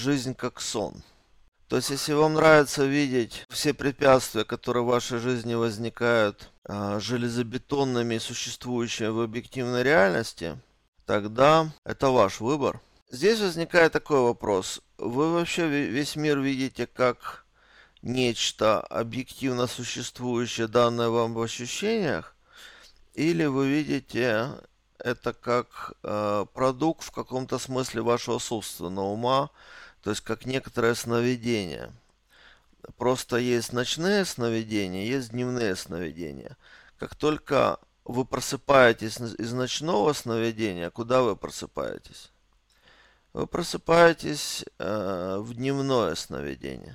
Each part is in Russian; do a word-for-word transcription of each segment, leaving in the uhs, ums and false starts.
жизнь как сон. То есть, если вам нравится видеть все препятствия, которые в вашей жизни возникают, а, железобетонными и существующими в объективной реальности, тогда это ваш выбор. Здесь возникает такой вопрос. Вы вообще весь мир видите как нечто объективно существующее, данное вам в ощущениях, или вы видите это как э, продукт в каком-то смысле вашего собственного ума, то есть как некоторое сновидение. Просто есть ночные сновидения, есть дневные сновидения. Как только вы просыпаетесь из ночного сновидения, куда вы просыпаетесь? Вы просыпаетесь э, в дневное сновидение.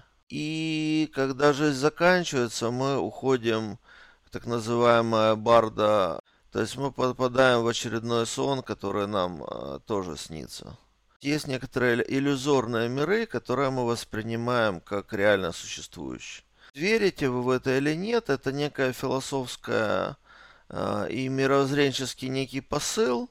И когда жизнь заканчивается, мы уходим в так называемое барда, то есть мы попадаем в очередной сон, который нам э, тоже снится. Есть некоторые иллюзорные миры, которые мы воспринимаем как реально существующие. Верите вы в это или нет, это некая философская э, и мировоззренческий некий посыл,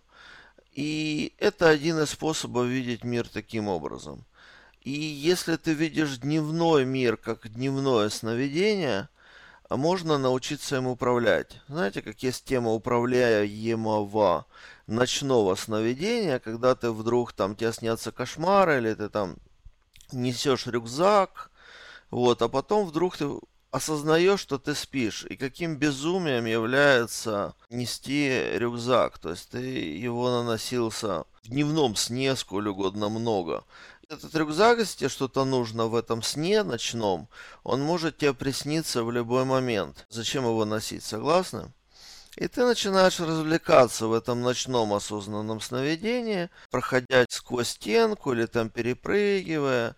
и это один из способов видеть мир таким образом. И если ты видишь дневной мир как дневное сновидение, можно научиться им управлять. Знаете, как есть тема управляемого ночного сновидения, когда ты вдруг там тебе снятся кошмары, или ты там несешь рюкзак, вот, а потом вдруг ты осознаешь, что ты спишь, и каким безумием является нести рюкзак. То есть ты его наносился в дневном сне сколь угодно много. Этот рюкзак, если тебе что-то нужно в этом сне ночном, он может тебе присниться в любой момент. Зачем его носить, согласны? И ты начинаешь развлекаться в этом ночном осознанном сновидении, проходя сквозь стенку или там перепрыгивая,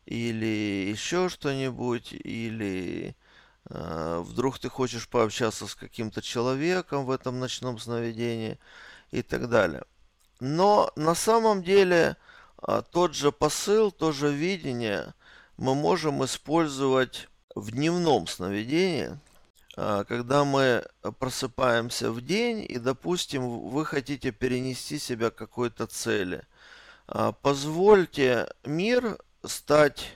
или еще что-нибудь, или э, вдруг ты хочешь пообщаться с каким-то человеком в этом ночном сновидении и так далее. Но на самом деле э, тот же посыл, то же видение мы можем использовать в дневном сновидении, э, когда мы просыпаемся в день и, допустим, вы хотите перенести себя к какой-то цели. Э, позвольте мир стать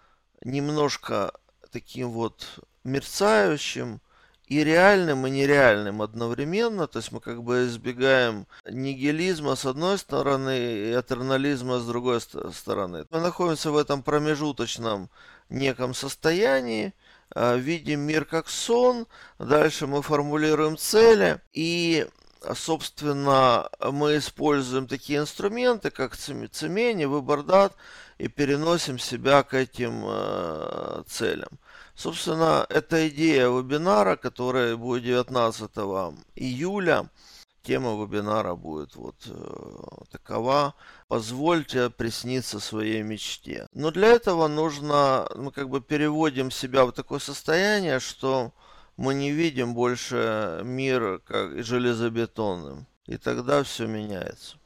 немножко таким вот мерцающим и реальным, и нереальным одновременно. То есть мы как бы избегаем нигилизма с одной стороны и этернализма с другой стороны. Мы находимся в этом промежуточном неком состоянии, видим мир как сон, дальше мы формулируем цели, и собственно, мы используем такие инструменты, как цемень, выбор дат, и переносим себя к этим э, целям. Собственно, это идея вебинара, который будет девятнадцатого июля. Тема вебинара будет вот э, такова. Позвольте присниться своей мечте. Но для этого нужно, мы как бы переводим себя в такое состояние, что мы не видим больше мир как железобетонным. И тогда все меняется.